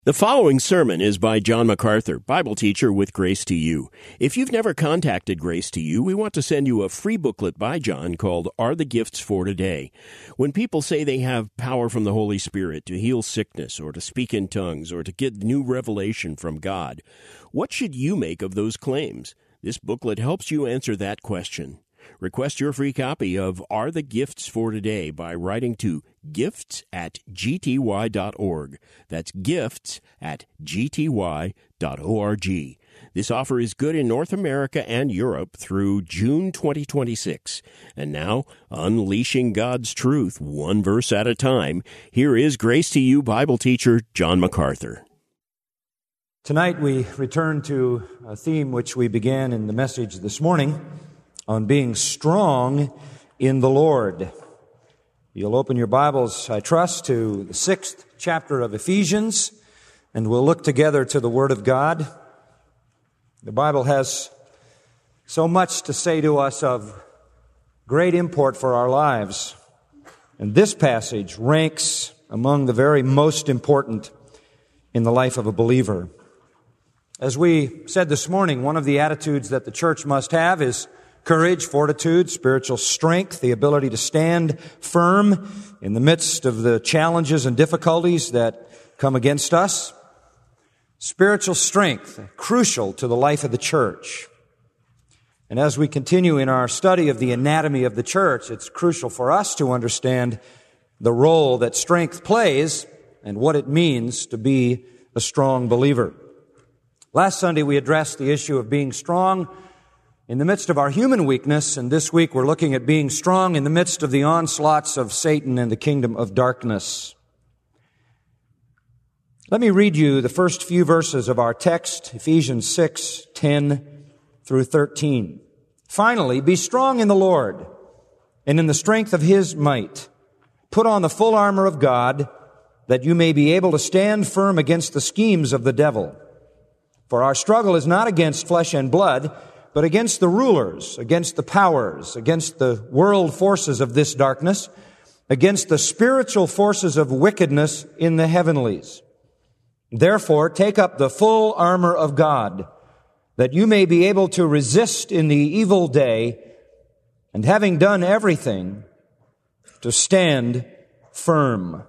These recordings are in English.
The following sermon is by John MacArthur, Bible teacher with Grace to You. If you've never contacted Grace to You, we want to send you a free booklet by John called Are the Gifts for Today? When people say they have power from the Holy Spirit to heal sickness or to speak in tongues or to get new revelation from God, what should you make of those claims? This booklet helps you answer that question. Request your free copy of Are the Gifts for Today by writing to gifts@gty.org. That's gifts@gty.org. This offer is good in North America and Europe through June 2026. And now, unleashing God's truth one verse at a time, here is Grace to You Bible teacher John MacArthur. Tonight we return to a theme which we began in the message this morning on being strong in the Lord. You'll open your Bibles, I trust, to the 6th chapter of Ephesians, and we'll look together to the Word of God. The Bible has so much to say to us of great import for our lives, and this passage ranks among the very most important in the life of a believer. As we said this morning, one of the attitudes that the church must have is courage, fortitude, spiritual strength, the ability to stand firm in the midst of the challenges and difficulties that come against us. Spiritual strength, crucial to the life of the church. And as we continue in our study of the anatomy of the church, it's crucial for us to understand the role that strength plays and what it means to be a strong believer. Last Sunday we addressed the issue of being strong in the midst of our human weakness, and this week we're looking at being strong in the midst of the onslaughts of Satan and the kingdom of darkness. Let me read you the first few verses of our text, Ephesians 6:10 through 13. Finally, be strong in the Lord and in the strength of His might. Put on the full armor of God, that you may be able to stand firm against the schemes of the devil. For our struggle is not against flesh and blood, but against the rulers, against the powers, against the world forces of this darkness, against the spiritual forces of wickedness in the heavenlies. Therefore, take up the full armor of God, that you may be able to resist in the evil day, and having done everything, to stand firm.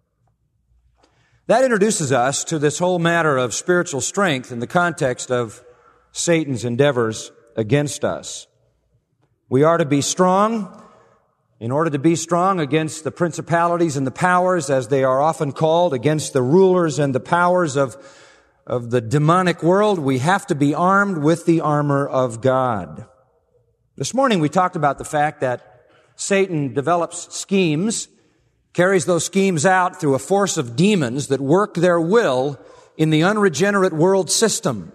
That introduces us to this whole matter of spiritual strength in the context of Satan's endeavors against us. We are to be strong in order to be strong against the principalities and the powers, as they are often called, against the rulers and the powers of the demonic world. We have to be armed with the armor of God. This morning we talked about the fact that Satan develops schemes, carries those schemes out through a force of demons that work their will in the unregenerate world system.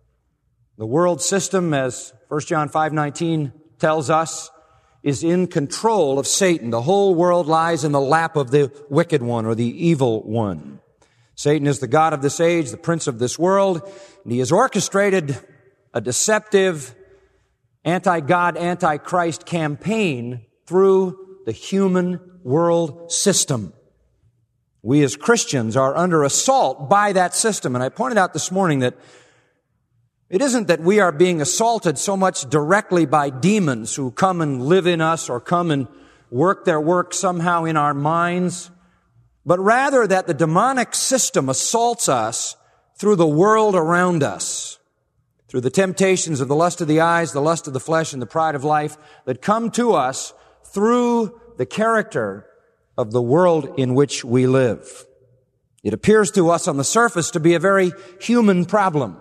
The world system, as 1 John 5:19 tells us, is in control of Satan. The whole world lies in the lap of the wicked one or the evil one. Satan is the god of this age, the prince of this world, and he has orchestrated a deceptive anti-God, anti-Christ campaign through the human world system. We as Christians are under assault by that system, and I pointed out this morning that it isn't that we are being assaulted so much directly by demons who come and live in us or come and work their work somehow in our minds, but rather that the demonic system assaults us through the world around us, through the temptations of the lust of the eyes, the lust of the flesh, and the pride of life that come to us through the character of the world in which we live. It appears to us on the surface to be a very human problem.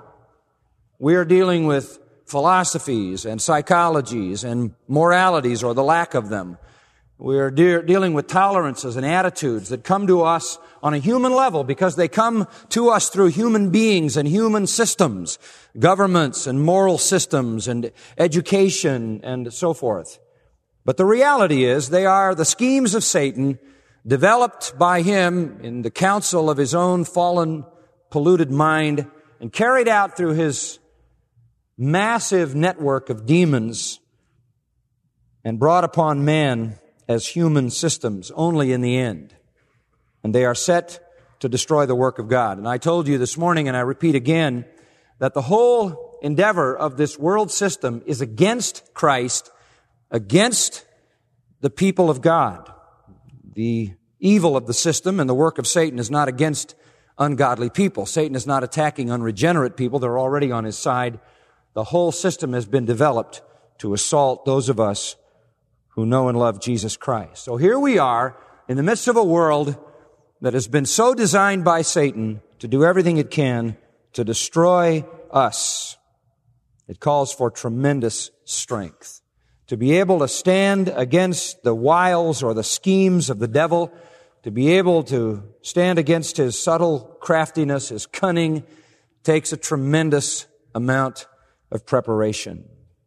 We are dealing with philosophies and psychologies and moralities or the lack of them. We are dealing with tolerances and attitudes that come to us on a human level because they come to us through human beings and human systems, governments and moral systems and education and so forth. But the reality is they are the schemes of Satan developed by him in the counsel of his own fallen, polluted mind and carried out through his massive network of demons and brought upon man as human systems only in the end. And they are set to destroy the work of God. And I told you this morning, and I repeat again, that the whole endeavor of this world system is against Christ, against the people of God. The evil of the system and the work of Satan is not against ungodly people. Satan is not attacking unregenerate people. They're already on his side. The whole system has been developed to assault those of us who know and love Jesus Christ. So here we are in the midst of a world that has been so designed by Satan to do everything it can to destroy us. It calls for tremendous strength. To be able to stand against the wiles or the schemes of the devil, to be able to stand against his subtle craftiness, his cunning, takes a tremendous amount of preparation.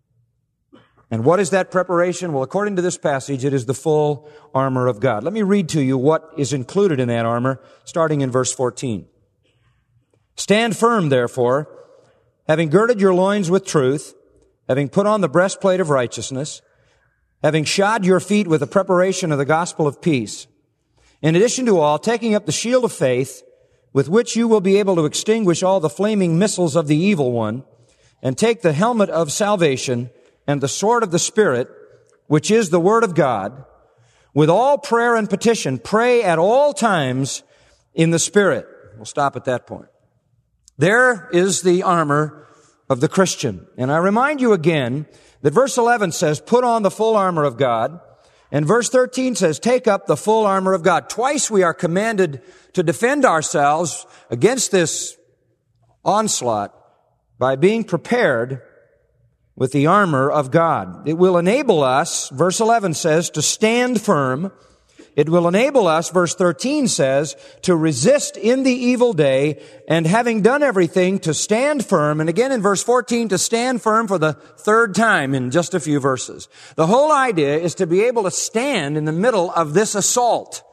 And what is that preparation? Well, according to this passage, it is the full armor of God. Let me read to you what is included in that armor, starting in verse 14. Stand firm, therefore, having girded your loins with truth, having put on the breastplate of righteousness, having shod your feet with the preparation of the gospel of peace. In addition to all, taking up the shield of faith, with which you will be able to extinguish all the flaming missiles of the evil one, and take the helmet of salvation and the sword of the Spirit, which is the Word of God. With all prayer and petition, pray at all times in the Spirit. We'll stop at that point. There is the armor of the Christian. And I remind you again that verse 11 says, put on the full armor of God. And verse 13 says, take up the full armor of God. Twice we are commanded to defend ourselves against this onslaught by being prepared with the armor of God. It will enable us, verse 11 says, to stand firm. It will enable us, verse 13 says, to resist in the evil day, and having done everything, to stand firm. And again in verse 14, to stand firm for the third time in just a few verses. The whole idea is to be able to stand in the middle of this assault.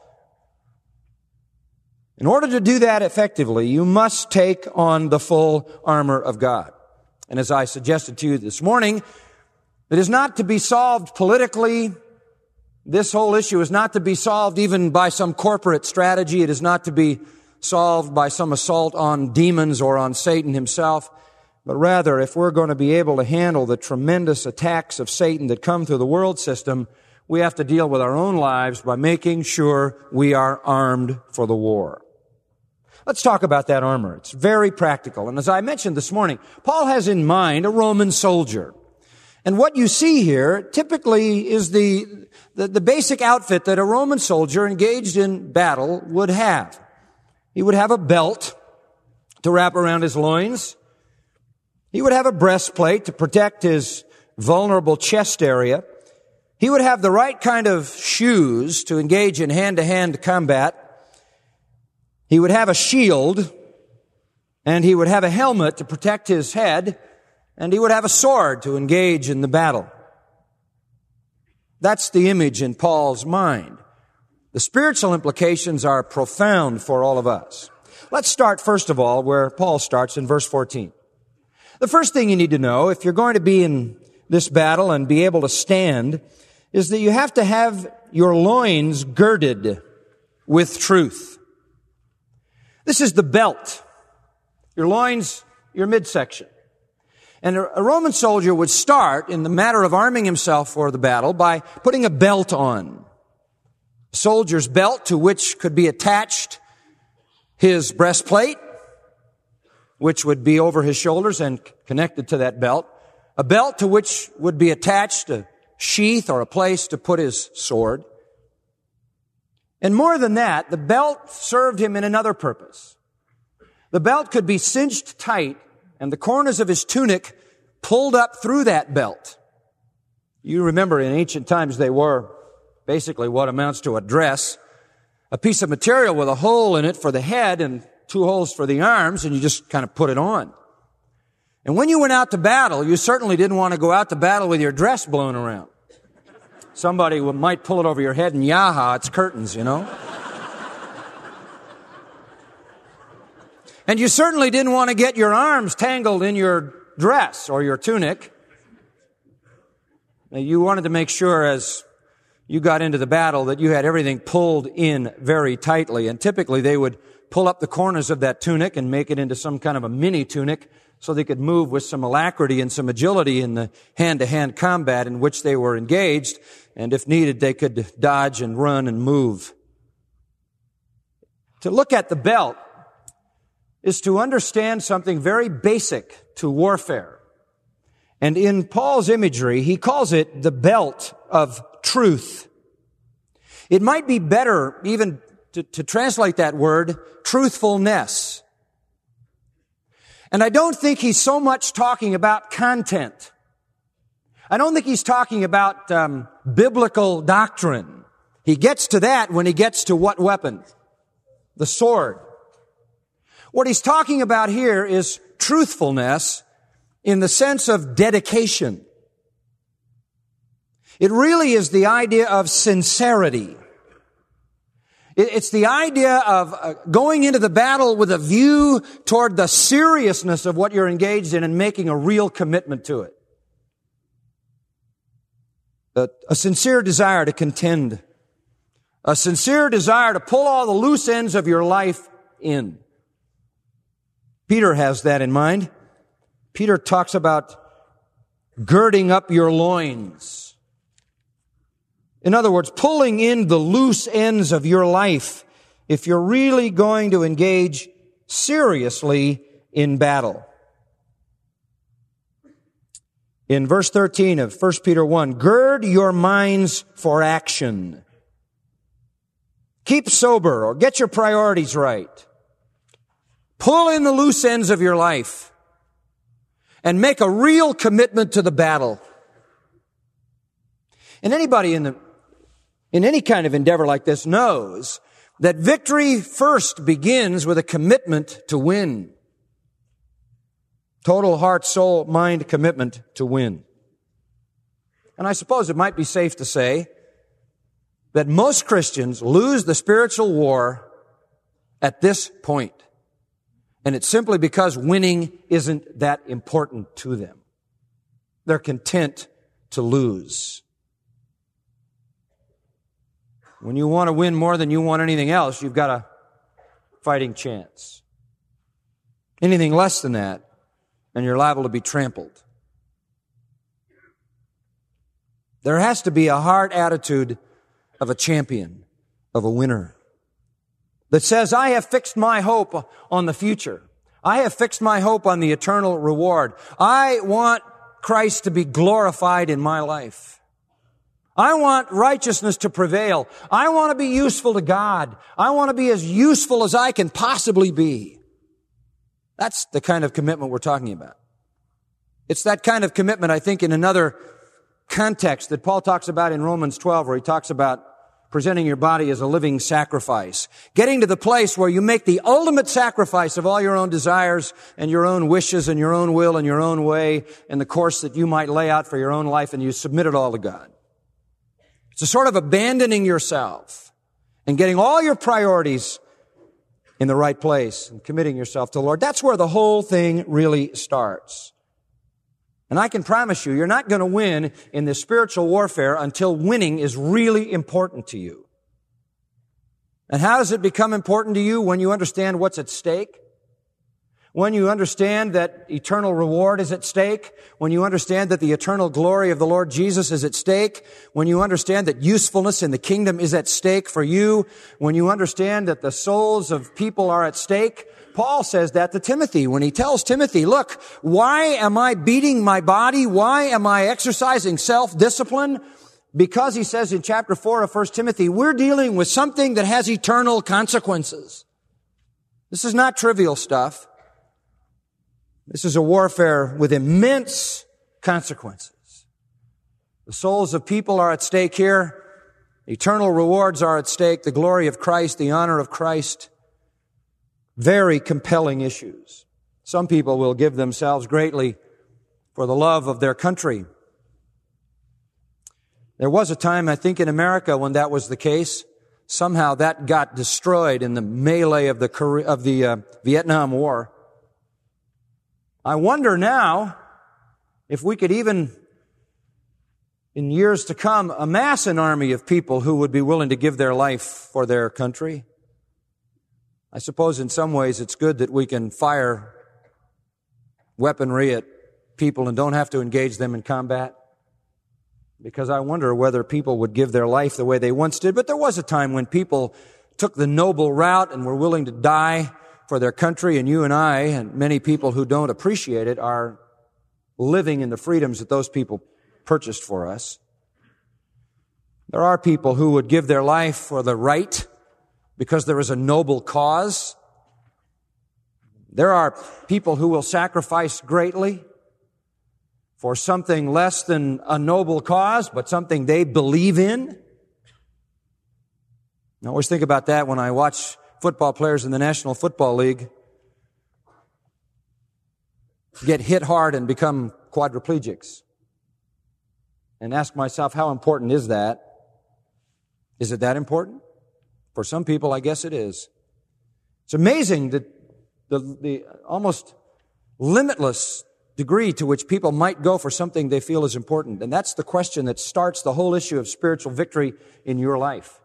In order to do that effectively, you must take on the full armor of God. And as I suggested to you this morning, it is not to be solved politically. This whole issue is not to be solved even by some corporate strategy. It is not to be solved by some assault on demons or on Satan himself. But rather, if we're going to be able to handle the tremendous attacks of Satan that come through the world system, we have to deal with our own lives by making sure we are armed for the war. Let's talk about that armor. It's very practical. And as I mentioned this morning, Paul has in mind a Roman soldier. And what you see here typically is the basic outfit that a Roman soldier engaged in battle would have. He would have a belt to wrap around his loins. He would have a breastplate to protect his vulnerable chest area. He would have the right kind of shoes to engage in hand-to-hand combat. He would have a shield, and he would have a helmet to protect his head, and he would have a sword to engage in the battle. That's the image in Paul's mind. The spiritual implications are profound for all of us. Let's start, first of all, where Paul starts in verse 14. The first thing you need to know, if you're going to be in this battle and be able to stand, is that you have to have your loins girded with truth. This is the belt. Your loins, your midsection. And a Roman soldier would start in the matter of arming himself for the battle by putting a belt on. A soldier's belt to which could be attached his breastplate, which would be over his shoulders and connected to that belt. A belt to which would be attached a sheath or a place to put his sword. And more than that, the belt served him in another purpose. The belt could be cinched tight and the corners of his tunic pulled up through that belt. You remember in ancient times they wore basically what amounts to a dress, a piece of material with a hole in it for the head and 2 holes for the arms, and you just kind of put it on. And when you went out to battle, you certainly didn't want to go out to battle with your dress blown around. Somebody might pull it over your head and yaha, it's curtains, you know. And you certainly didn't want to get your arms tangled in your dress or your tunic. Now, you wanted to make sure as you got into the battle that you had everything pulled in very tightly. And typically they would pull up the corners of that tunic and make it into some kind of a mini tunic so they could move with some alacrity and some agility in the hand-to-hand combat in which they were engaged. And if needed, they could dodge and run and move. To look at the belt is to understand something very basic to warfare. And in Paul's imagery, he calls it the belt of truth. It might be better even to translate that word, truthfulness. And I don't think he's so much talking about content. I don't think he's talking about biblical doctrine. He gets to that when he gets to what weapon? The sword. What he's talking about here is truthfulness in the sense of dedication. It really is the idea of sincerity. It's the idea of going into the battle with a view toward the seriousness of what you're engaged in and making a real commitment to it. A sincere desire to contend. A sincere desire to pull all the loose ends of your life in. Peter has that in mind. Peter talks about girding up your loins. In other words, pulling in the loose ends of your life if you're really going to engage seriously in battle. In verse 13 of 1 Peter 1, gird your minds for action. Keep sober or get your priorities right. Pull in the loose ends of your life and make a real commitment to the battle. And anybody in any kind of endeavor like this knows that victory first begins with a commitment to win. Total heart, soul, mind commitment to win. And I suppose it might be safe to say that most Christians lose the spiritual war at this point. And it's simply because winning isn't that important to them. They're content to lose. When you want to win more than you want anything else, you've got a fighting chance. Anything less than that, and you're liable to be trampled. There has to be a heart attitude of a champion, of a winner, that says, I have fixed my hope on the future. I have fixed my hope on the eternal reward. I want Christ to be glorified in my life. I want righteousness to prevail. I want to be useful to God. I want to be as useful as I can possibly be. That's the kind of commitment we're talking about. It's that kind of commitment, I think, in another context that Paul talks about in Romans 12, where he talks about presenting your body as a living sacrifice. Getting to the place where you make the ultimate sacrifice of all your own desires and your own wishes and your own will and your own way and the course that you might lay out for your own life, and you submit it all to God. It's a sort of abandoning yourself and getting all your priorities in the right place and committing yourself to the Lord. That's where the whole thing really starts. And I can promise you, you're not going to win in this spiritual warfare until winning is really important to you. And how does it become important to you? When you understand what's at stake. When you understand that eternal reward is at stake. When you understand that the eternal glory of the Lord Jesus is at stake. When you understand that usefulness in the kingdom is at stake for you. When you understand that the souls of people are at stake. Paul says that to Timothy when he tells Timothy, look, why am I beating my body? Why am I exercising self-discipline? Because he says in chapter 4 of 1 Timothy, we're dealing with something that has eternal consequences. This is not trivial stuff. This is a warfare with immense consequences. The souls of people are at stake here. Eternal rewards are at stake. The glory of Christ, the honor of Christ. Very compelling issues. Some people will give themselves greatly for the love of their country. There was a time, I think, in America when that was the case. Somehow that got destroyed in the melee of the Vietnam War. I wonder now if we could even, in years to come, amass an army of people who would be willing to give their life for their country. I suppose in some ways it's good that we can fire weaponry at people and don't have to engage them in combat, because I wonder whether people would give their life the way they once did. But there was a time when people took the noble route and were willing to die for their country, and you and I and many people who don't appreciate it are living in the freedoms that those people purchased for us. There are people who would give their life for the right because there is a noble cause. There are people who will sacrifice greatly for something less than a noble cause, but something they believe in. I always think about that when I watch football players in the National Football League get hit hard and become quadriplegics, and ask myself, how important is that? Is it that important? For some people, I guess it is. It's amazing that the almost limitless degree to which people might go for something they feel is important. And that's the question that starts the whole issue of spiritual victory in your life.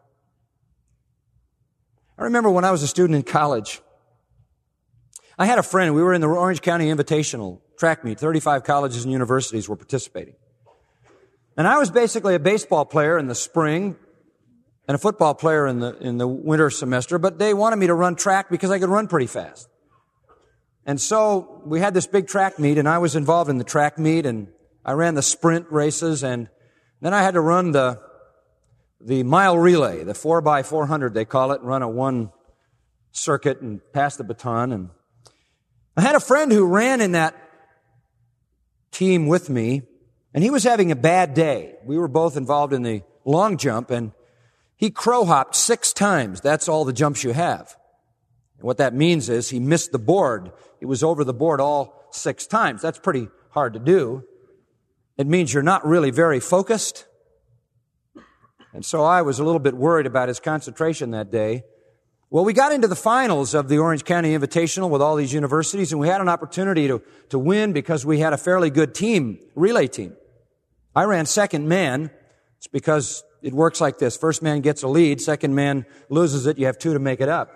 I remember when I was a student in college, I had a friend. We were in the Orange County Invitational track meet. 35 colleges and universities were participating. And I was basically a baseball player in the spring and a football player in the winter semester, but they wanted me to run track because I could run pretty fast. And so we had this big track meet, and I was involved in the track meet, and I ran the sprint races, and then I had to run the mile relay, the 4x400 they call it, run a one circuit and pass the baton. And I had a friend who ran in that team with me, and he was having a bad day. We were both involved in the long jump, and he crow hopped 6 times. That's all the jumps you have. And what that means is he missed the board. He was over the board all 6 times. That's pretty hard to do. It means you're not really very focused. And so I was a little bit worried about his concentration that day. Well, we got into the finals of the Orange County Invitational with all these universities, and we had an opportunity to win because we had a fairly good team, relay team. I ran second man. It's because it works like this. First man gets a lead, second man loses it, you have 2 to make it up.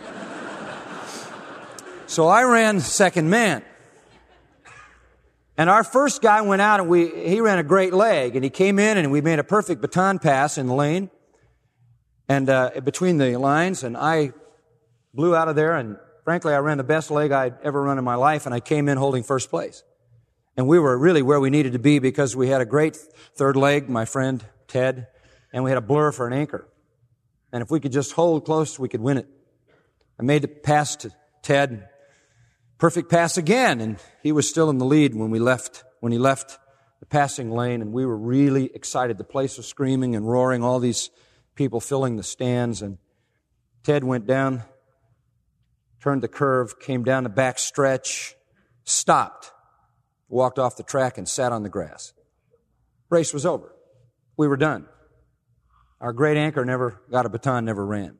So I ran second man. And our first guy went out and he ran a great leg, and he came in and we made a perfect baton pass in the lane and between the lines, and I blew out of there, and frankly I ran the best leg I'd ever run in my life, and I came in holding first place. And we were really where we needed to be because we had a great third leg, my friend Ted, and we had a blur for an anchor. And if we could just hold close, we could win it. I made the pass to Ted. Perfect pass again, and he was still in the lead when he left the passing lane, and we were really excited. The place was screaming and roaring, all these people filling the stands, and Ted went down, turned the curve, came down the back stretch, stopped, walked off the track, and sat on the grass. Race was over. We were done. Our great anchor never got a baton, never ran.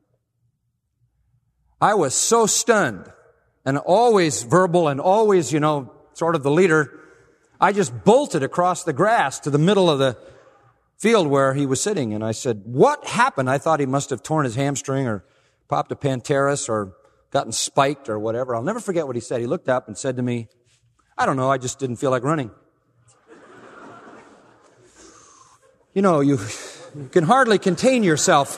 I was so stunned, and always verbal and always, sort of the leader. I just bolted across the grass to the middle of the field where he was sitting, and I said, "What happened?" I thought he must have torn his hamstring or popped a panteris or gotten spiked or whatever. I'll never forget what he said. He looked up and said to me, "I don't know, I just didn't feel like running." You can hardly contain yourself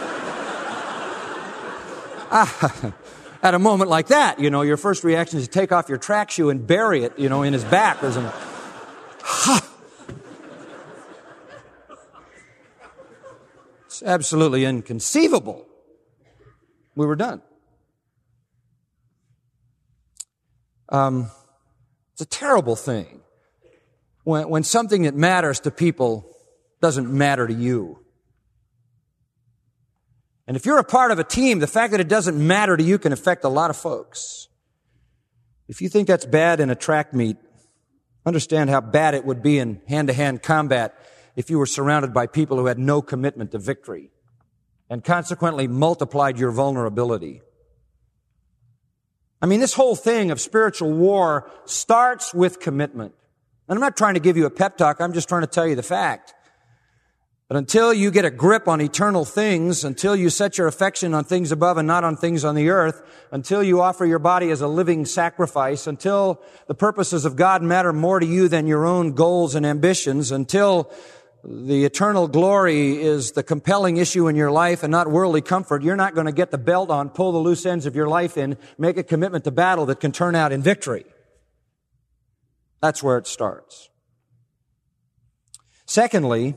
at a moment like that. Your first reaction is to take off your track shoe and bury it, in his back. There's It's absolutely inconceivable. We were done. It's a terrible thing when something that matters to people doesn't matter to you. And if you're a part of a team, the fact that it doesn't matter to you can affect a lot of folks. If you think that's bad in a track meet, understand how bad it would be in hand-to-hand combat if you were surrounded by people who had no commitment to victory and consequently multiplied your vulnerability. I mean, this whole thing of spiritual war starts with commitment. And I'm not trying to give you a pep talk. I'm just trying to tell you the fact. But until you get a grip on eternal things, until you set your affection on things above and not on things on the earth, until you offer your body as a living sacrifice, until the purposes of God matter more to you than your own goals and ambitions, until the eternal glory is the compelling issue in your life and not worldly comfort, you're not going to get the belt on, pull the loose ends of your life in, make a commitment to battle that can turn out in victory. That's where it starts. Secondly,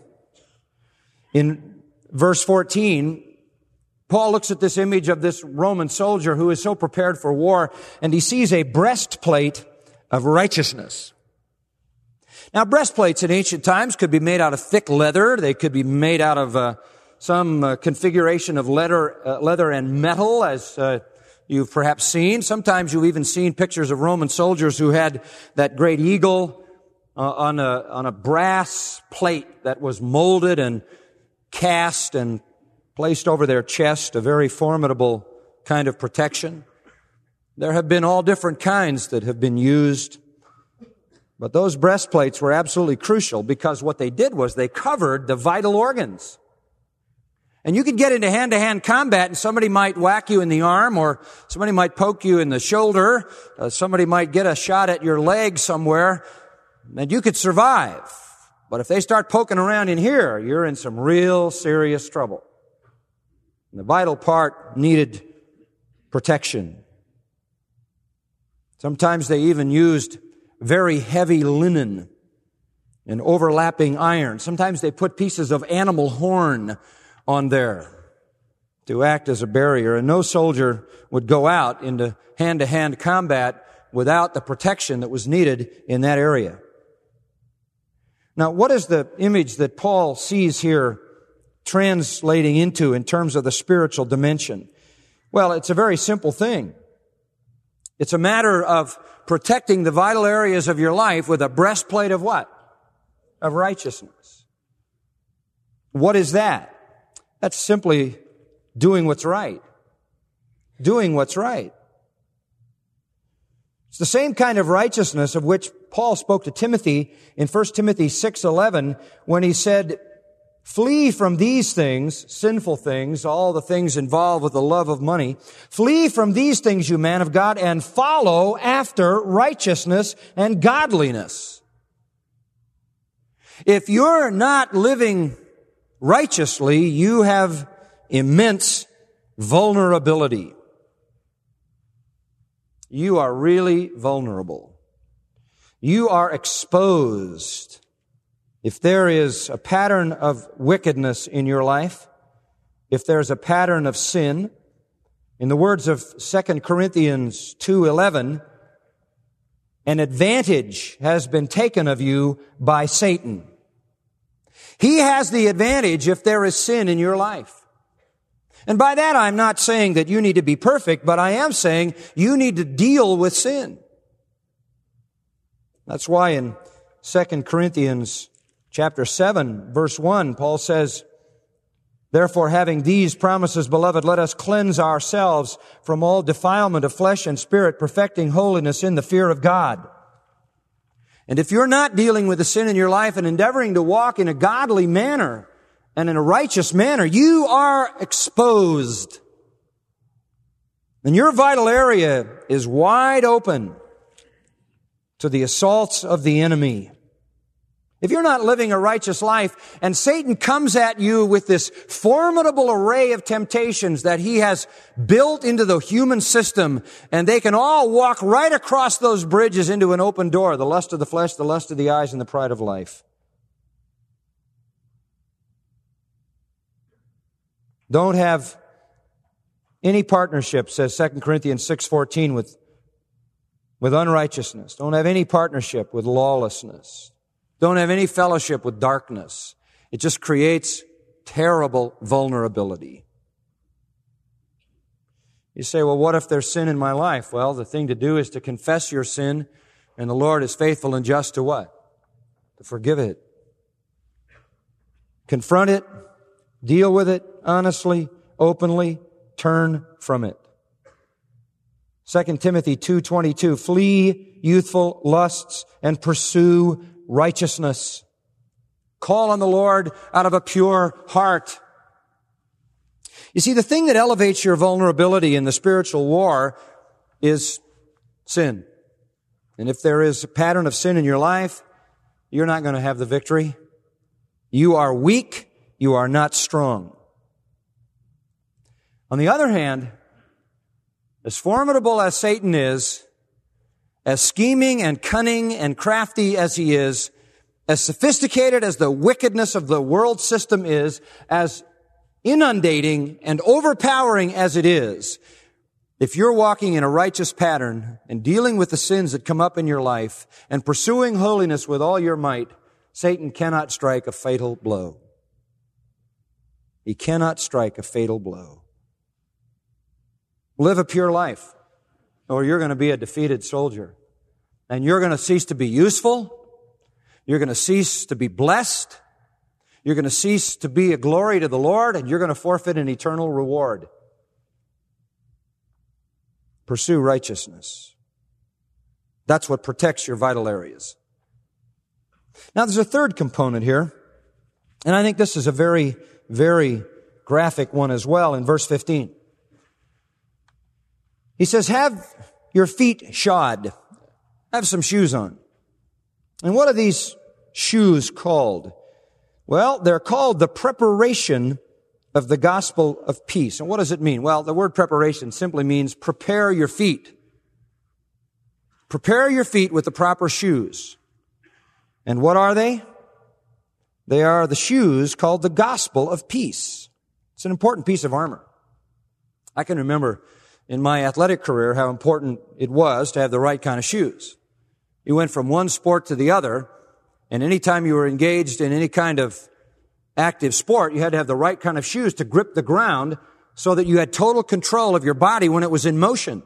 in verse 14, Paul looks at this image of this Roman soldier who is so prepared for war, and he sees a breastplate of righteousness. Now, breastplates in ancient times could be made out of thick leather. They could be made out of some configuration of leather and metal, as you've perhaps seen. Sometimes you've even seen pictures of Roman soldiers who had that great eagle on a brass plate that was molded and cast and placed over their chest, a very formidable kind of protection. There have been all different kinds that have been used, but those breastplates were absolutely crucial because what they did was they covered the vital organs. And you could get into hand-to-hand combat and somebody might whack you in the arm or somebody might poke you in the shoulder, somebody might get a shot at your leg somewhere, and you could survive. But if they start poking around in here, you're in some real serious trouble. And the vital part needed protection. Sometimes they even used very heavy linen and overlapping iron. Sometimes they put pieces of animal horn on there to act as a barrier. And no soldier would go out into hand-to-hand combat without the protection that was needed in that area. Now, what is the image that Paul sees here translating into in terms of the spiritual dimension? Well, it's a very simple thing. It's a matter of protecting the vital areas of your life with a breastplate of what? Of righteousness. What is that? That's simply doing what's right. Doing what's right. It's the same kind of righteousness of which Paul spoke to Timothy in 1 Timothy 6:11 when he said, flee from these things, sinful things, all the things involved with the love of money. Flee from these things, you man of God, and follow after righteousness and godliness. If you're not living righteously, you have immense vulnerability. You are really vulnerable. You are exposed. If there is a pattern of wickedness in your life, if there's a pattern of sin, in the words of 2 Corinthians 2:11, an advantage has been taken of you by Satan. He has the advantage if there is sin in your life. And by that I'm not saying that you need to be perfect, but I am saying you need to deal with sin. That's why in 2 Corinthians chapter 7, verse 1, Paul says, therefore, having these promises, beloved, let us cleanse ourselves from all defilement of flesh and spirit, perfecting holiness in the fear of God. And if you're not dealing with the sin in your life and endeavoring to walk in a godly manner and in a righteous manner, you are exposed. And your vital area is wide open to the assaults of the enemy. If you're not living a righteous life and Satan comes at you with this formidable array of temptations that he has built into the human system, and they can all walk right across those bridges into an open door, the lust of the flesh, the lust of the eyes, and the pride of life. Don't have any partnership, says 2 Corinthians 6:14, with unrighteousness. Don't have any partnership with lawlessness. Don't have any fellowship with darkness. It just creates terrible vulnerability. You say, well, what if there's sin in my life? Well, the thing to do is to confess your sin, and the Lord is faithful and just to what? To forgive it. Confront it, deal with it honestly, openly, turn from it. 2 Timothy 2:22, flee youthful lusts and pursue righteousness. Call on the Lord out of a pure heart. You see, the thing that elevates your vulnerability in the spiritual war is sin. And if there is a pattern of sin in your life, you're not going to have the victory. You are weak. You are not strong. On the other hand, as formidable as Satan is, as scheming and cunning and crafty as he is, as sophisticated as the wickedness of the world system is, as inundating and overpowering as it is, if you're walking in a righteous pattern and dealing with the sins that come up in your life and pursuing holiness with all your might, Satan cannot strike a fatal blow. He cannot strike a fatal blow. Live a pure life, or you're going to be a defeated soldier. And you're going to cease to be useful. You're going to cease to be blessed. You're going to cease to be a glory to the Lord, and you're going to forfeit an eternal reward. Pursue righteousness. That's what protects your vital areas. Now, there's a third component here, and I think this is a very, very graphic one as well in verse 15. He says, have your feet shod. Have some shoes on. And what are these shoes called? Well, they're called the preparation of the gospel of peace. And what does it mean? Well, the word preparation simply means prepare your feet. Prepare your feet with the proper shoes. And what are they? They are the shoes called the gospel of peace. It's an important piece of armor. I can remember in my athletic career how important it was to have the right kind of shoes. You went from one sport to the other, and anytime you were engaged in any kind of active sport, you had to have the right kind of shoes to grip the ground so that you had total control of your body when it was in motion.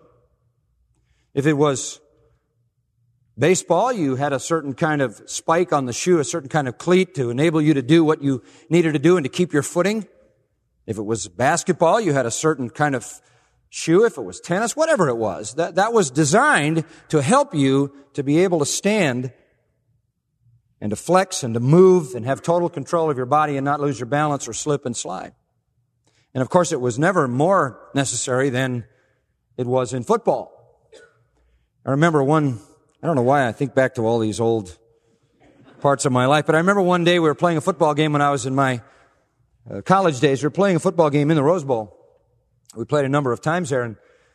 If it was baseball, you had a certain kind of spike on the shoe, a certain kind of cleat to enable you to do what you needed to do and to keep your footing. If it was basketball, you had a certain kind of shoe. If it was tennis, whatever it was, that was designed to help you to be able to stand and to flex and to move and have total control of your body and not lose your balance or slip and slide. And of course, it was never more necessary than it was in football. I remember I don't know why I think back to all these old parts of my life, but I remember one day we were playing a football game when I was in my college days. We were playing a football game in the Rose Bowl. We played a number of times there, and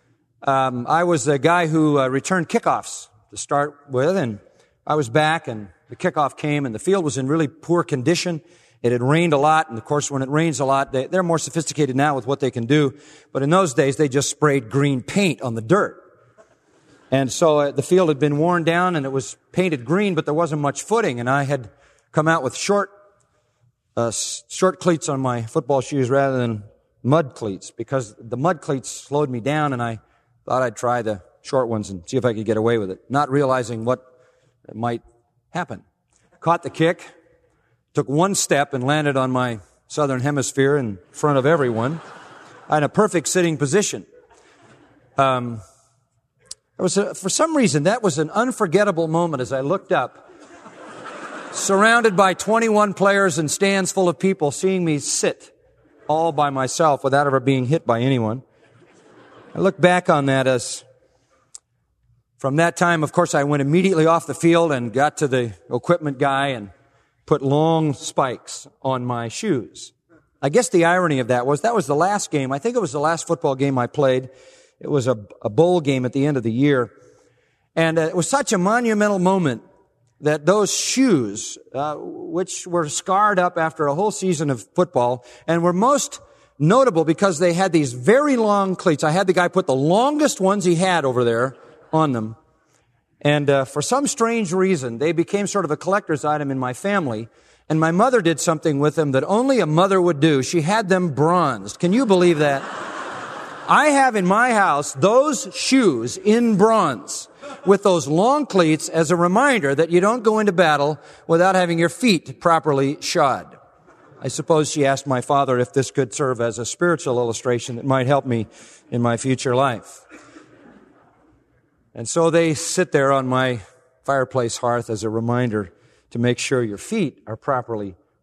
I was the guy who returned kickoffs to start with, and I was back, and the kickoff came, and the field was in really poor condition. It had rained a lot, and of course, when it rains a lot, they're more sophisticated now with what they can do, but in those days, they just sprayed green paint on the dirt. And so the field had been worn down, and it was painted green, but there wasn't much footing, and I had come out with short cleats on my football shoes rather than mud cleats, because the mud cleats slowed me down, and I thought I'd try the short ones and see if I could get away with it, not realizing what might happen. Caught the kick, took one step and landed on my southern hemisphere in front of everyone. I had a perfect sitting position. For some reason, that was an unforgettable moment as I looked up, surrounded by 21 players and stands full of people, seeing me sit all by myself without ever being hit by anyone. I look back on that as, from that time, of course, I went immediately off the field and got to the equipment guy and put long spikes on my shoes. I guess the irony of that was the last game. I think it was the last football game I played. It was a bowl game at the end of the year. And it was such a monumental moment that those shoes, which were scarred up after a whole season of football, and were most notable because they had these very long cleats. I had the guy put the longest ones he had over there on them. And for some strange reason, they became sort of a collector's item in my family. And my mother did something with them that only a mother would do. She had them bronzed. Can you believe that? I have in my house those shoes in bronze with those long cleats as a reminder that you don't go into battle without having your feet properly shod. I suppose she asked my father if this could serve as a spiritual illustration that might help me in my future life. And so they sit there on my fireplace hearth as a reminder to make sure your feet are properly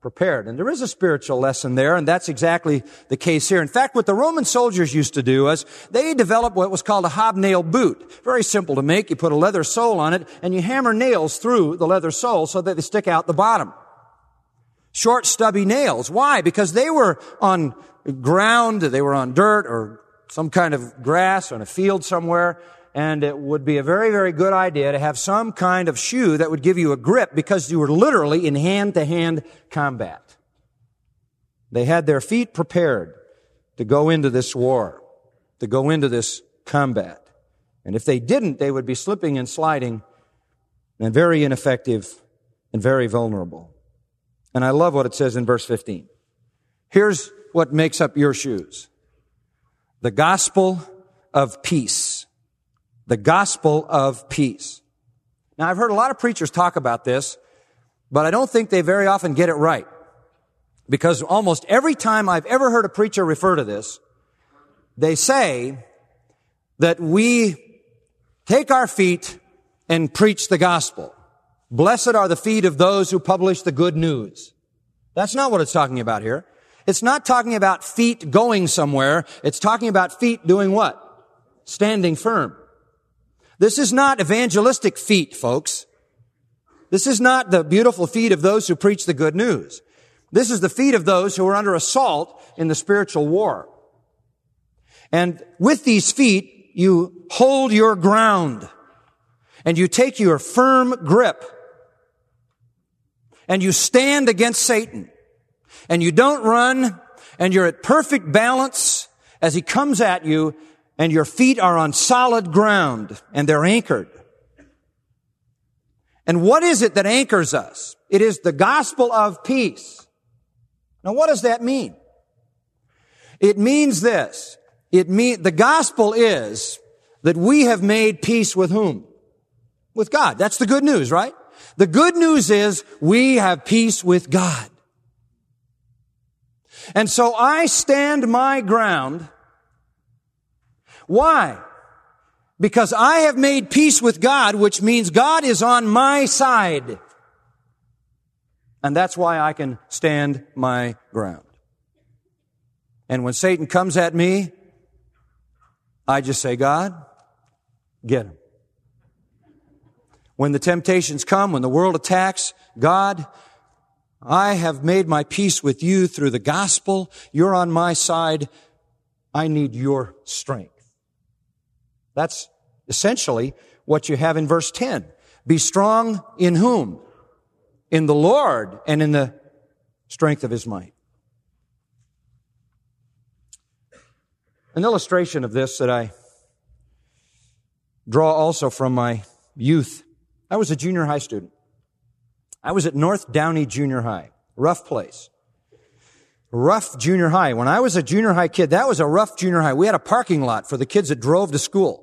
prepared. And there is a spiritual lesson there, and that's exactly the case here. In fact, what the Roman soldiers used to do is they developed what was called a hobnail boot. Very simple to make. You put a leather sole on it, and you hammer nails through the leather sole so that they stick out the bottom. Short, stubby nails. Why? Because they were on ground, they were on dirt or some kind of grass on a field somewhere, and it would be a very, very good idea to have some kind of shoe that would give you a grip because you were literally in hand-to-hand combat. They had their feet prepared to go into this war, to go into this combat. And if they didn't, they would be slipping and sliding and very ineffective and very vulnerable. And I love what it says in verse 15. Here's what makes up your shoes. The gospel of peace. The gospel of peace. Now, I've heard a lot of preachers talk about this, but I don't think they very often get it right. Because almost every time I've ever heard a preacher refer to this, they say that we take our feet and preach the gospel. Blessed are the feet of those who publish the good news. That's not what it's talking about here. It's not talking about feet going somewhere. It's talking about feet doing what? Standing firm. This is not evangelistic feet, folks. This is not the beautiful feet of those who preach the good news. This is the feet of those who are under assault in the spiritual war. And with these feet, you hold your ground and you take your firm grip and you stand against Satan and you don't run and you're at perfect balance as he comes at you, and your feet are on solid ground and they're anchored. And what is it that anchors us? It is the gospel of peace. Now, what does that mean? It means this. The gospel is that we have made peace with whom? With God. That's the good news, right? The good news is we have peace with God. And so I stand my ground. Why? Because I have made peace with God, which means God is on my side. And that's why I can stand my ground. And when Satan comes at me, I just say, God, get him. When the temptations come, when the world attacks, God, I have made my peace with you through the gospel. You're on my side. I need your strength. That's essentially what you have in verse 10. Be strong in whom? In the Lord and in the strength of his might. An illustration of this that I draw also from my youth. I was a junior high student. I was at North Downey Junior High. Rough place. Rough junior high. When I was a junior high kid, that was a rough junior high. We had a parking lot for the kids that drove to school.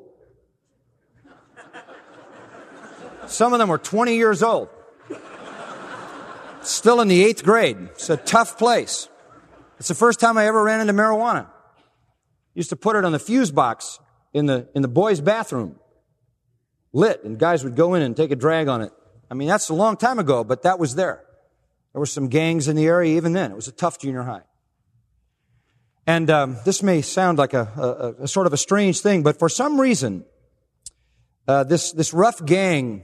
Some of them were 20 years old. Still in the 8th grade. It's a tough place. It's the first time I ever ran into marijuana. Used to put it on the fuse box in the boys' bathroom. Lit, and guys would go in and take a drag on it. I mean, that's a long time ago, but that was there. There were some gangs in the area even then. It was a tough junior high. And this may sound like a sort of a strange thing, but for some reason, this rough gang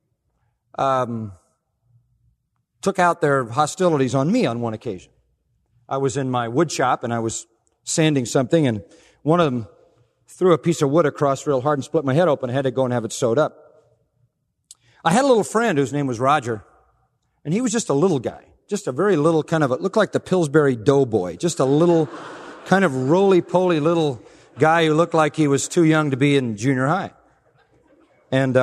took out their hostilities on me on one occasion. I was in my wood shop and I was sanding something, and one of them threw a piece of wood across real hard and split my head open. I had to go and have it sewed up. I had a little friend whose name was Roger, and he was just a little guy, just a very little kind of, it looked like the Pillsbury Doughboy, just a little kind of roly-poly little guy who looked like he was too young to be in junior high. And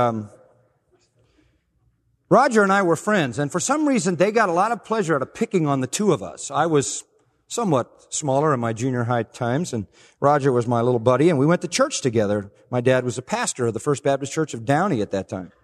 Roger and I were friends, and for some reason they got a lot of pleasure out of picking on the two of us. I was somewhat smaller in my junior high times, and Roger was my little buddy, and we went to church together. My dad was a pastor of the First Baptist Church of Downey at that time.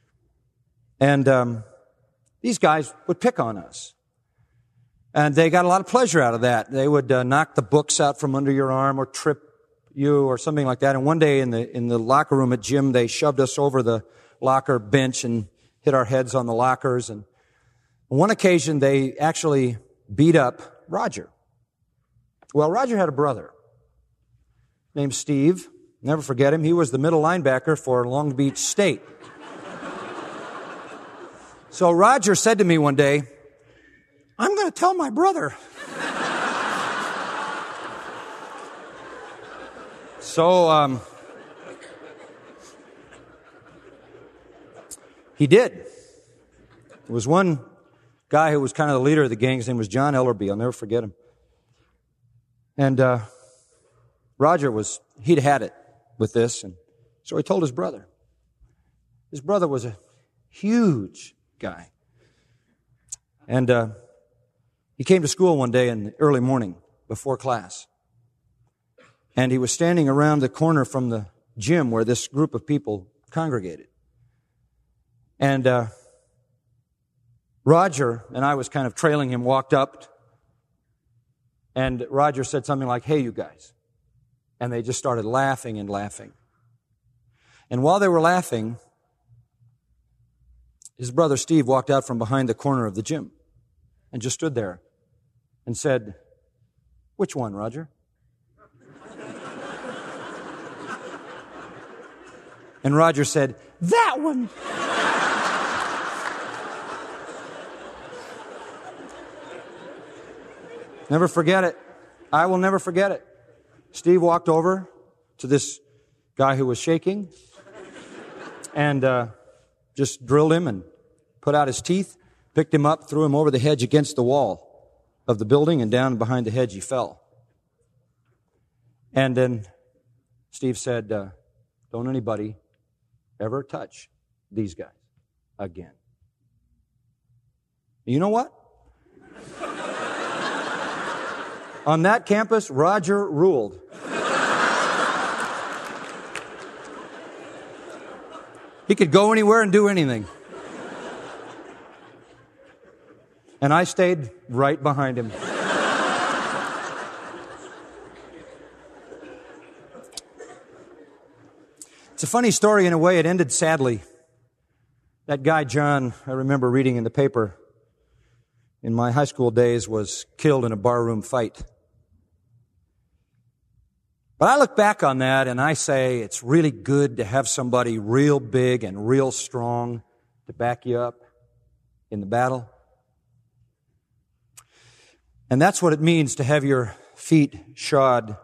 And these guys would pick on us. And they got a lot of pleasure out of that. They would knock the books out from under your arm or trip you or something like that. And one day in the locker room at gym, they shoved us over the locker bench and hit our heads on the lockers. And On one occasion, they actually beat up Roger. Well, Roger had a brother named Steve. Never forget him. He was the middle linebacker for Long Beach State. So Roger said to me one day, "I'm going to tell my brother." So he did. There was one guy who was kind of the leader of the gang. His name was John Ellerby. I'll never forget him. And Roger he'd had it with this, and so he told his brother. His brother was a huge guy. And he came to school one day in the early morning before class. And he was standing around the corner from the gym where this group of people congregated. And Roger, and I was kind of trailing him, walked up. And Roger said something like, "Hey, you guys." And they just started laughing and laughing. And while they were laughing, his brother Steve walked out from behind the corner of the gym and just stood there and said, "Which one, Roger?" And Roger said, "That one." Never forget it. I will never forget it. Steve walked over to this guy who was shaking and just drilled him and put out his teeth, picked him up, threw him over the hedge against the wall of the building, and down behind the hedge he fell. And then Steve said, "Don't anybody ever touch these guys again." You know what? On that campus, Roger ruled. He could go anywhere and do anything. And I stayed right behind him. It's a funny story in a way. It ended sadly. That guy, John, I remember reading in the paper in my high school days, was killed in a barroom fight. But I look back on that and I say it's really good to have somebody real big and real strong to back you up in the battle. And that's what it means to have your feet shod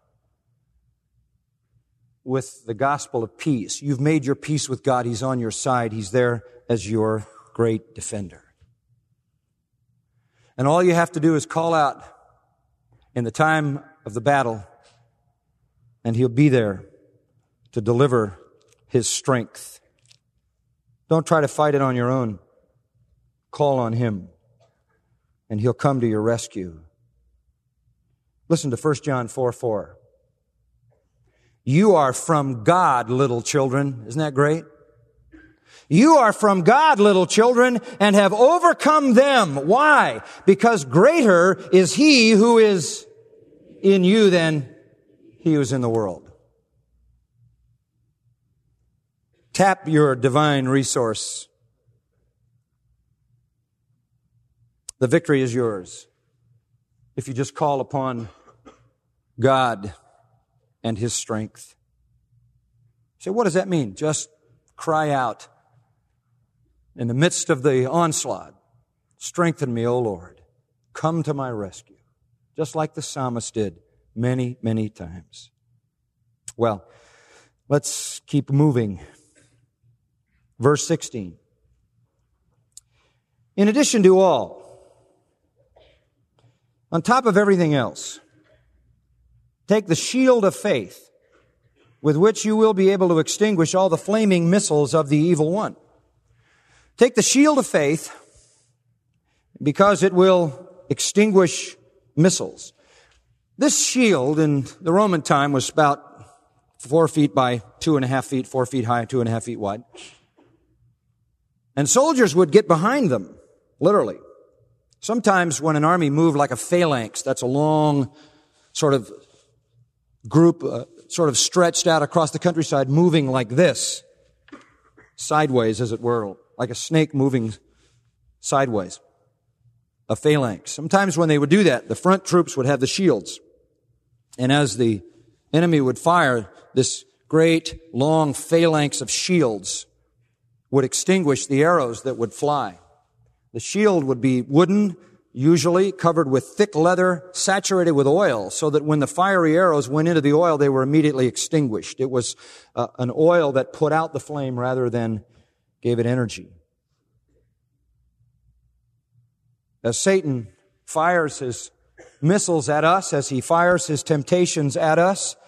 with the gospel of peace. You've made your peace with God. He's on your side. He's there as your great defender. And all you have to do is call out in the time of the battle, and He'll be there to deliver His strength. Don't try to fight it on your own. Call on Him, and He'll come to your rescue. Listen to 1 John 4:4. You are from God, little children. Isn't that great? You are from God, little children, and have overcome them. Why? Because greater is He who is in you than he who is in the world. Tap your divine resource. The victory is yours if you just call upon God and His strength. So what does that mean? Just cry out in the midst of the onslaught, "Strengthen me, O Lord. Come to my rescue." Just like the psalmist did many, many times. Well, let's keep moving. Verse 16. In addition to all, on top of everything else, take the shield of faith with which you will be able to extinguish all the flaming missiles of the evil one. Take the shield of faith because it will extinguish missiles. This shield in the Roman time was about 4 feet by 2.5 feet, 4 feet high, 2.5 feet wide. And soldiers would get behind them, literally. Sometimes when an army moved like a phalanx, that's a long sort of group, sort of stretched out across the countryside, moving like this, sideways as it were, like a snake moving sideways. a phalanx. Sometimes when they would do that, the front troops would have the shields. And as the enemy would fire, this great long phalanx of shields would extinguish the arrows that would fly. The shield would be wooden, usually covered with thick leather, saturated with oil, so that when the fiery arrows went into the oil, they were immediately extinguished. It was an oil that put out the flame rather than gave it energy. As Satan fires his missiles at us, as he fires his temptations at us,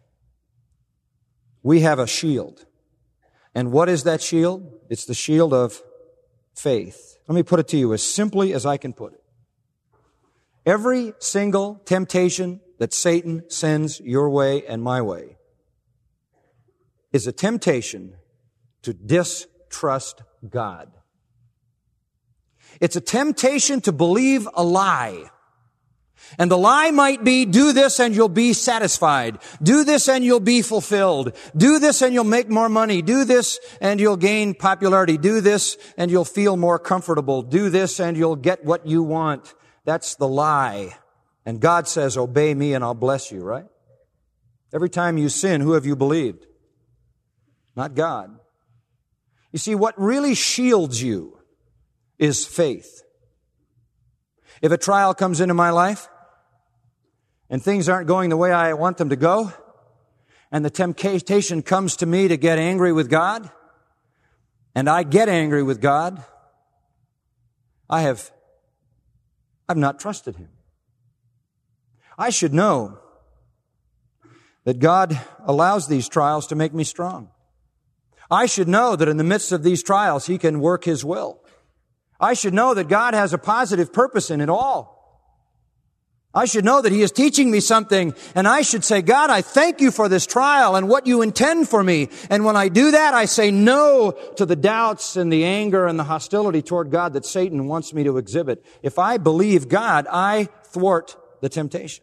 we have a shield. And what is that shield? It's the shield of faith. Let me put it to you as simply as I can put it. Every single temptation that Satan sends your way and my way is a temptation to distrust God. It's a temptation to believe a lie. And the lie might be, do this and you'll be satisfied. Do this and you'll be fulfilled. Do this and you'll make more money. Do this and you'll gain popularity. Do this and you'll feel more comfortable. Do this and you'll get what you want. That's the lie. And God says, obey me and I'll bless you, right? Every time you sin, who have you believed? Not God. You see, what really shields you is faith. If a trial comes into my life and things aren't going the way I want them to go, and the temptation comes to me to get angry with God, and I get angry with God, I've not trusted Him. I should know that God allows these trials to make me strong. I should know that in the midst of these trials, He can work His will. I should know that God has a positive purpose in it all. I should know that He is teaching me something, and I should say, God, I thank you for this trial and what you intend for me. And when I do that, I say no to the doubts and the anger and the hostility toward God that Satan wants me to exhibit. If I believe God, I thwart the temptation.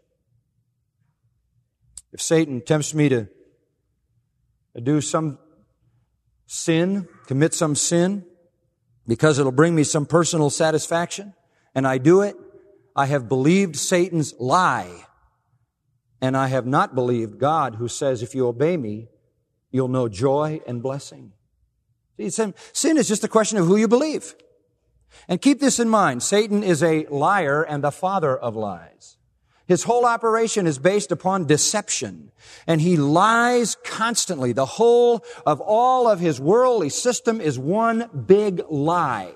If Satan tempts me to do some sin, commit some sin, because it'll bring me some personal satisfaction, and I do it, I have believed Satan's lie, and I have not believed God, who says, if you obey me, you'll know joy and blessing. See, sin is just a question of who you believe. And keep this in mind, Satan is a liar and the father of lies. His whole operation is based upon deception, and he lies constantly. The whole of all of his worldly system is one big lie.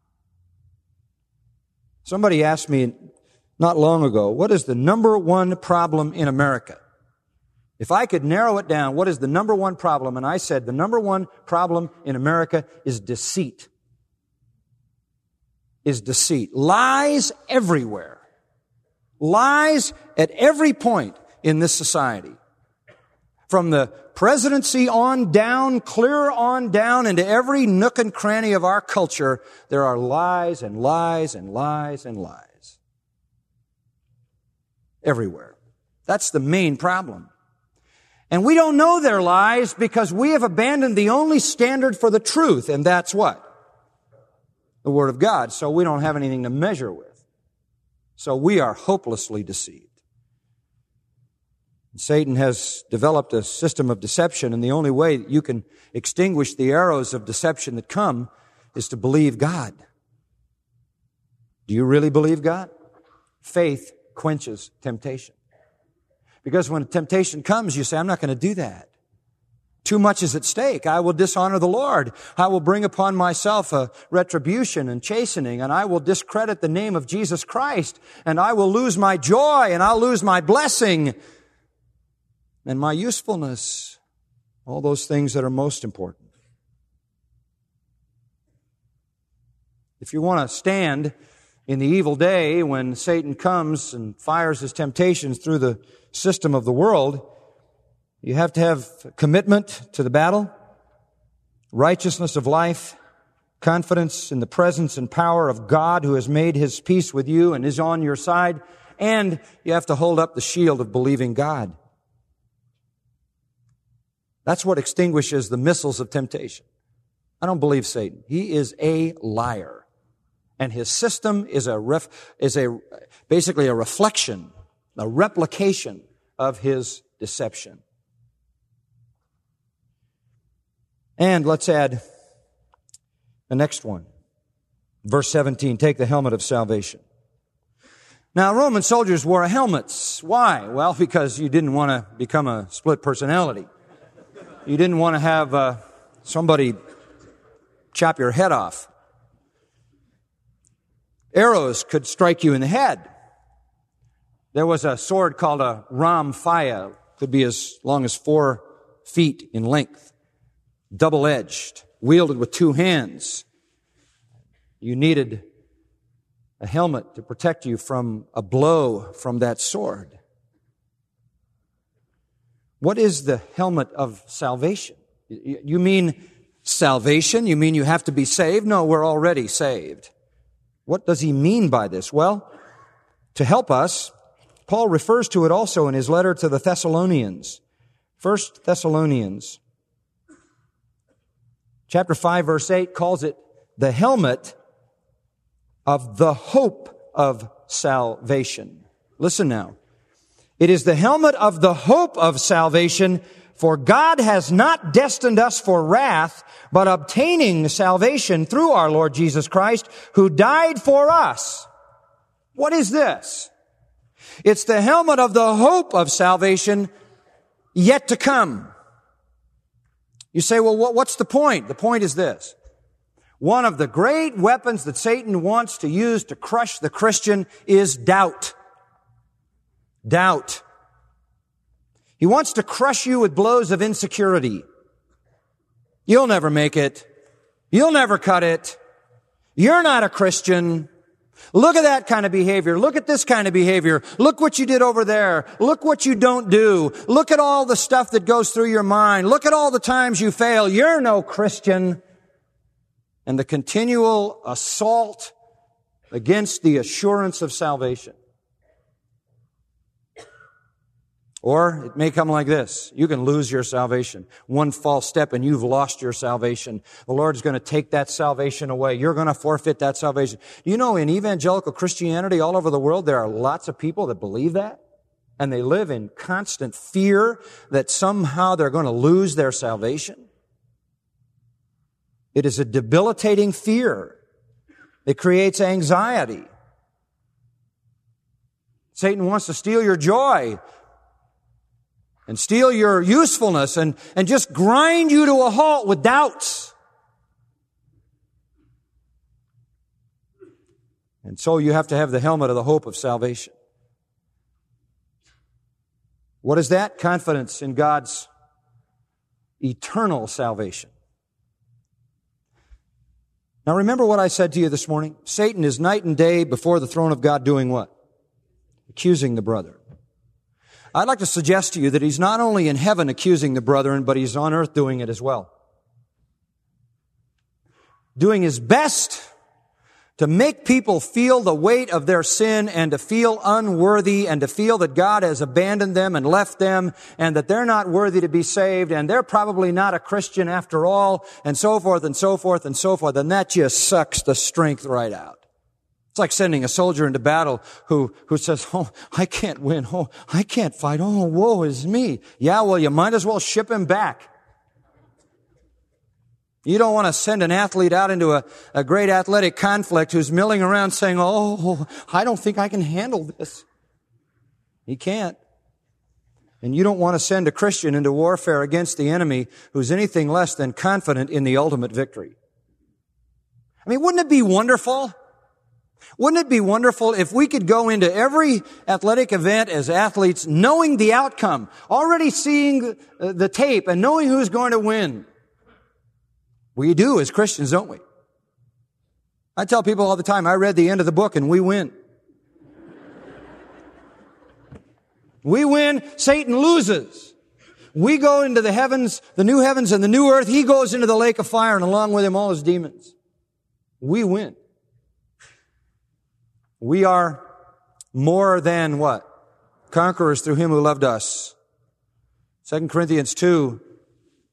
Somebody asked me not long ago, what is the number one problem in America? If I could narrow it down, what is the number one problem? And I said, the number one problem in America is deceit. Is deceit. Lies everywhere. Lies at every point in this society. From the presidency on down, clear on down into every nook and cranny of our culture, there are lies and lies and lies and lies. Everywhere. That's the main problem. And we don't know their lies because we have abandoned the only standard for the truth, and that's what? The Word of God. So we don't have anything to measure with. So we are hopelessly deceived. Satan has developed a system of deception, and the only way that you can extinguish the arrows of deception that come is to believe God. Do you really believe God? Faith quenches temptation. Because when temptation comes, you say, I'm not going to do that. Too much is at stake. I will dishonor the Lord. I will bring upon myself a retribution and chastening, and I will discredit the name of Jesus Christ, and I will lose my joy, and I'll lose my blessing and my usefulness. All those things that are most important. If you want to stand in the evil day when Satan comes and fires his temptations through the system of the world, you have to have commitment to the battle, righteousness of life, confidence in the presence and power of God who has made His peace with you and is on your side, and you have to hold up the shield of believing God. That's what extinguishes the missiles of temptation. I don't believe Satan. He is a liar. And his system is basically a reflection, a replication of his deception. And let's add the next one. Verse 17, take the helmet of salvation. Now, Roman soldiers wore helmets. Why? Well, because you didn't want to become a split personality. You didn't want to have somebody chop your head off. Arrows could strike you in the head. There was a sword called a rhamphia. Could be as long as 4 feet in length. Double-edged. Wielded with 2 hands. You needed a helmet to protect you from a blow from that sword. What is the helmet of salvation? You mean salvation? You mean you have to be saved? No, we're already saved. What does he mean by this? Well, to help us, Paul refers to it also in his letter to the Thessalonians. 1 Thessalonians chapter 5, verse 8 calls it the helmet of the hope of salvation. Listen now. It is the helmet of the hope of salvation, for God has not destined us for wrath, but obtaining salvation through our Lord Jesus Christ, who died for us. What is this? It's the helmet of the hope of salvation yet to come. You say, well, what's the point? The point is this. One of the great weapons that Satan wants to use to crush the Christian is doubt. Doubt. He wants to crush you with blows of insecurity. You'll never make it. You'll never cut it. You're not a Christian. Look at that kind of behavior. Look at this kind of behavior. Look what you did over there. Look what you don't do. Look at all the stuff that goes through your mind. Look at all the times you fail. You're no Christian. And the continual assault against the assurance of salvation. Or it may come like this. You can lose your salvation. One false step and you've lost your salvation. The Lord's going to take that salvation away. You're going to forfeit that salvation. You know, in evangelical Christianity all over the world, there are lots of people that believe that. And they live in constant fear that somehow they're going to lose their salvation. It is a debilitating fear. It creates anxiety. Satan wants to steal your joy and steal your usefulness and just grind you to a halt with doubts. And so you have to have the helmet of the hope of salvation. What is that? Confidence in God's eternal salvation. Now remember what I said to you this morning? Satan is night and day before the throne of God doing what? Accusing the brother. I'd like to suggest to you that he's not only in heaven accusing the brethren, but he's on earth doing it as well. Doing his best to make people feel the weight of their sin and to feel unworthy and to feel that God has abandoned them and left them and that they're not worthy to be saved and they're probably not a Christian after all and so forth and so forth and so forth. And that just sucks the strength right out. It's like sending a soldier into battle who says, oh, I can't win. Oh, I can't fight. Oh, woe is me. Yeah, well, you might as well ship him back. You don't want to send an athlete out into a great athletic conflict who's milling around saying, oh, I don't think I can handle this. He can't. And you don't want to send a Christian into warfare against the enemy who's anything less than confident in the ultimate victory. I mean, wouldn't it be wonderful? Wouldn't it be wonderful if we could go into every athletic event as athletes knowing the outcome, already seeing the tape and knowing who's going to win? We do as Christians, don't we? I tell people all the time, I read the end of the book and we win. We win, Satan loses. We go into the heavens, the new heavens and the new earth. He goes into the lake of fire and along with him all his demons. We win. We are more than what? Conquerors through him who loved us. 2 Corinthians 2.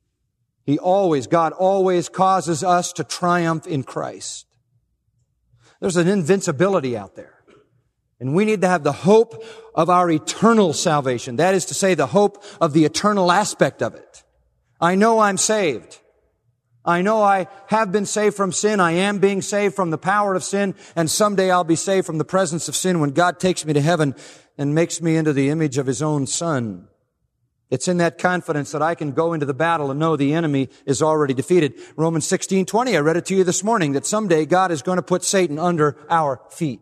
God always causes us to triumph in Christ. There's an invincibility out there. And we need to have the hope of our eternal salvation. That is to say, the hope of the eternal aspect of it. I know I'm saved. I know I have been saved from sin. I am being saved from the power of sin. And someday I'll be saved from the presence of sin when God takes me to heaven and makes me into the image of His own Son. It's in that confidence that I can go into the battle and know the enemy is already defeated. Romans 16:20, I read it to you this morning, that someday God is going to put Satan under our feet.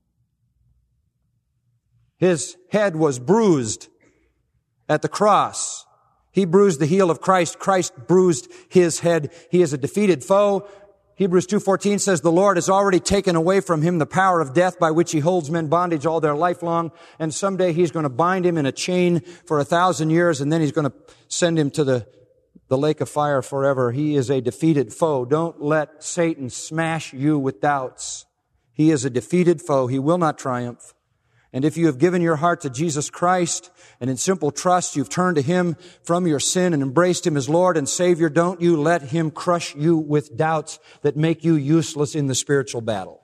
His head was bruised at the cross. He bruised the heel of Christ. Christ bruised His head. He is a defeated foe. Hebrews 2:14 says, the Lord has already taken away from Him the power of death by which He holds men bondage all their life long. And someday He's going to bind him in a chain for 1,000 years, and then He's going to send him to the lake of fire forever. He is a defeated foe. Don't let Satan smash you with doubts. He is a defeated foe. He will not triumph. And if you have given your heart to Jesus Christ, and in simple trust you've turned to Him from your sin and embraced Him as Lord and Savior, don't you let Him crush you with doubts that make you useless in the spiritual battle.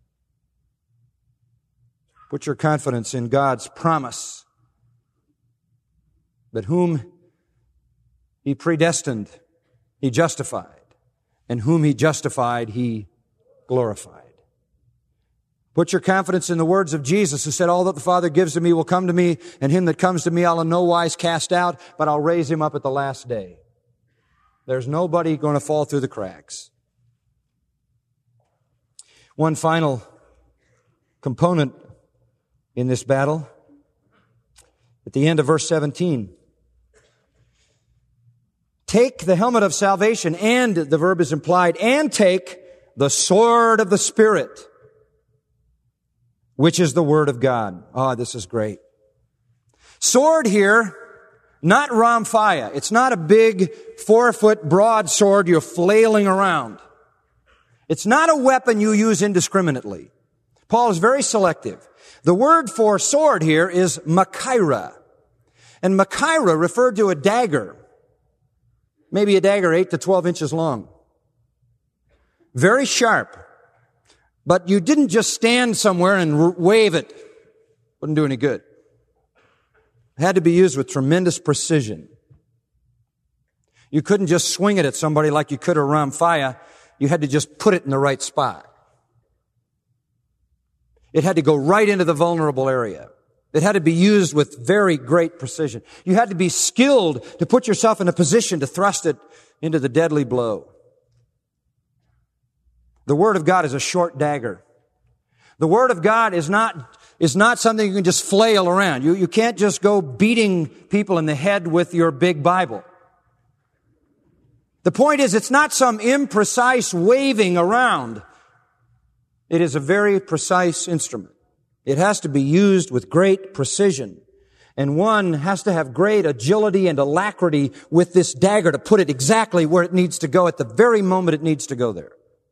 Put your confidence in God's promise that whom He predestined, He justified, and whom He justified, He glorified. Put your confidence in the words of Jesus, who said, all that the Father gives to me will come to me, and him that comes to me I'll in no wise cast out, but I'll raise him up at the last day. There's nobody going to fall through the cracks. One final component in this battle, at the end of verse 17. Take the helmet of salvation, and the verb is implied, and take the sword of the Spirit, which is the Word of God. Oh, this is great. Sword here, not ramphia. It's not a big 4-foot broad sword you're flailing around. It's not a weapon you use indiscriminately. Paul is very selective. The word for sword here is machaira. And machaira referred to a dagger. Maybe a dagger 8 to 12 inches long. Very sharp. But you didn't just stand somewhere and wave it. Wouldn't do any good. It had to be used with tremendous precision. You couldn't just swing it at somebody like you could a ramphia. You had to just put it in the right spot. It had to go right into the vulnerable area. It had to be used with very great precision. You had to be skilled to put yourself in a position to thrust it into the deadly blow. The Word of God is a short dagger. The Word of God is not something you can just flail around. You can't just go beating people in the head with your big Bible. The point is, it's not some imprecise waving around. It is a very precise instrument. It has to be used with great precision. And one has to have great agility and alacrity with this dagger to put it exactly where it needs to go at the very moment it needs to go there.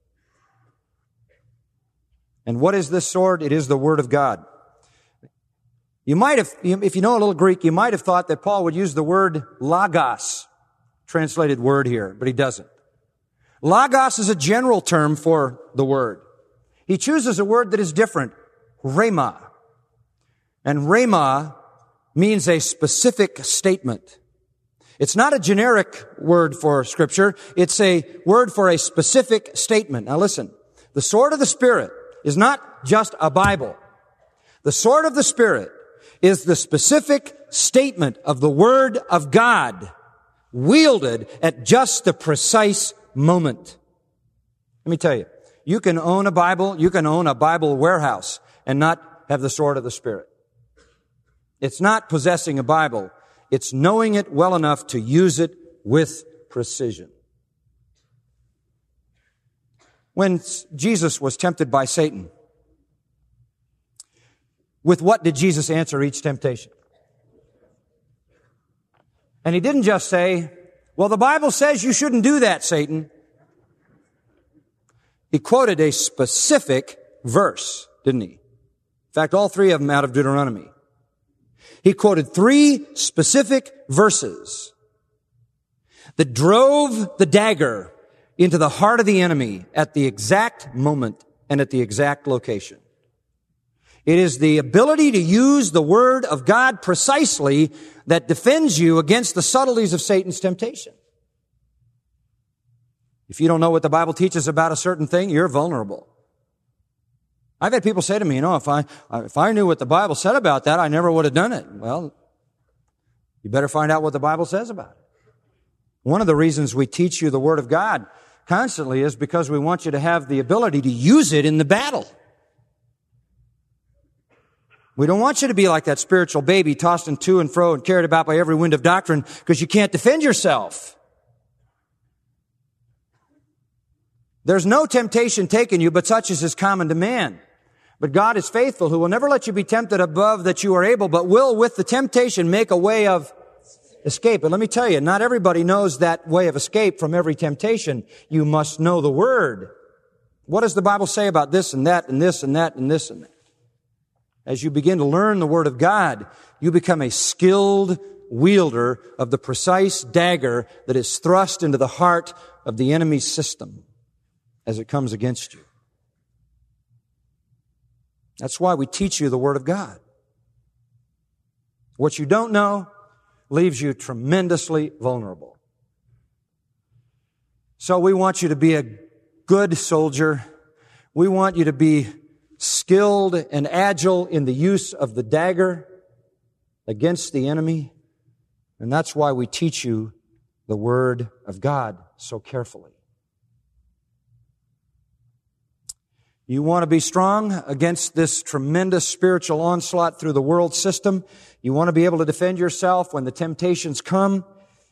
And what is this sword? It is the Word of God. You might have, if you know a little Greek, you might have thought that Paul would use the word logos, translated word here, but he doesn't. Logos is a general term for the Word. He chooses a word that is different, rhema. And rhema means a specific statement. It's not a generic word for Scripture. It's a word for a specific statement. Now listen, the sword of the Spirit is not just a Bible. The sword of the Spirit is the specific statement of the Word of God wielded at just the precise moment. Let me tell you, you can own a Bible, you can own a Bible warehouse and not have the sword of the Spirit. It's not possessing a Bible. It's knowing it well enough to use it with precision. When Jesus was tempted by Satan, with what did Jesus answer each temptation? And He didn't just say, well, the Bible says you shouldn't do that, Satan. He quoted a specific verse, didn't he? In fact, all three of them out of Deuteronomy. He quoted 3 specific verses that drove the dagger into the heart of the enemy at the exact moment and at the exact location. It is the ability to use the Word of God precisely that defends you against the subtleties of Satan's temptation. If you don't know what the Bible teaches about a certain thing, you're vulnerable. I've had people say to me, if I knew what the Bible said about that, I never would have done it. Well, you better find out what the Bible says about it. One of the reasons we teach you the Word of God constantly is because we want you to have the ability to use it in the battle. We don't want you to be like that spiritual baby tossed to and fro and carried about by every wind of doctrine because you can't defend yourself. There's no temptation taken you but such as is common to man. But God is faithful, who will never let you be tempted above that you are able, but will with the temptation make a way of escape. But let me tell you, not everybody knows that way of escape from every temptation. You must know the Word. What does the Bible say about this and that and this and that and this and that? As you begin to learn the Word of God, you become a skilled wielder of the precise dagger that is thrust into the heart of the enemy's system as it comes against you. That's why we teach you the Word of God. What you don't know leaves you tremendously vulnerable. So we want you to be a good soldier. We want you to be skilled and agile in the use of the dagger against the enemy. And that's why we teach you the Word of God so carefully. You want to be strong against this tremendous spiritual onslaught through the world system. You want to be able to defend yourself when the temptations come.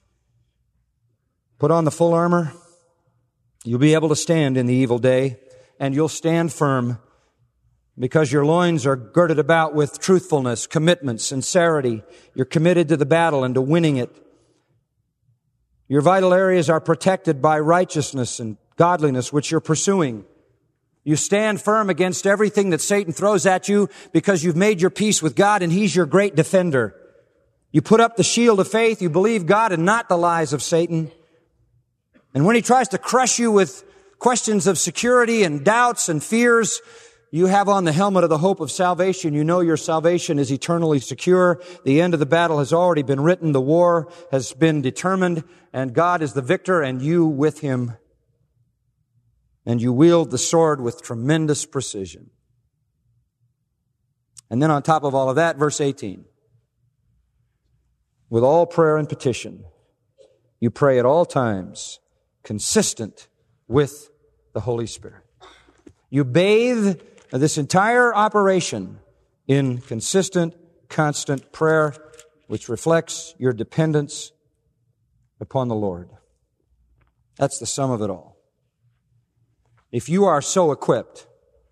Put on the full armor. You'll be able to stand in the evil day, and you'll stand firm because your loins are girded about with truthfulness, commitment, sincerity. You're committed to the battle and to winning it. Your vital areas are protected by righteousness and godliness, which you're pursuing. You stand firm against everything that Satan throws at you because you've made your peace with God and He's your great defender. You put up the shield of faith. You believe God and not the lies of Satan. And when he tries to crush you with questions of security and doubts and fears, you have on the helmet of the hope of salvation. You know your salvation is eternally secure. The end of the battle has already been written. The war has been determined, and God is the victor, and you with Him. And you wield the sword with tremendous precision. And then on top of all of that, verse 18. With all prayer and petition, you pray at all times, consistent with the Holy Spirit. You bathe this entire operation in consistent, constant prayer, which reflects your dependence upon the Lord. That's the sum of it all. If you are so equipped,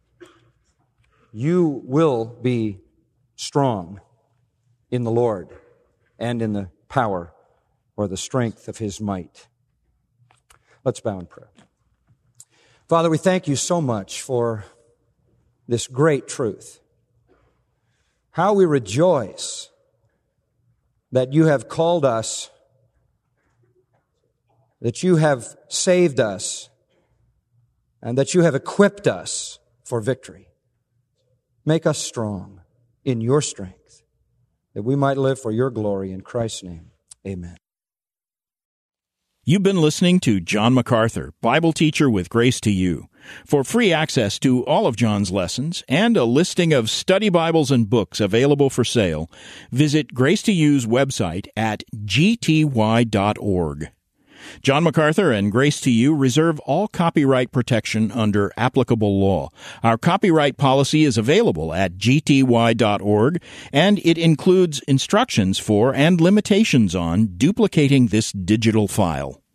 you will be strong in the Lord and in the power or the strength of His might. Let's bow in prayer. Father, we thank You so much for this great truth. How we rejoice that You have called us, that You have saved us, and that You have equipped us for victory. Make us strong in Your strength, that we might live for Your glory. In Christ's name, amen. You've been listening to John MacArthur, Bible teacher with Grace to You. For free access to all of John's lessons and a listing of study Bibles and books available for sale, visit Grace to You's website at gty.org. John MacArthur and Grace to You reserve all copyright protection under applicable law. Our copyright policy is available at gty.org, and it includes instructions for and limitations on duplicating this digital file.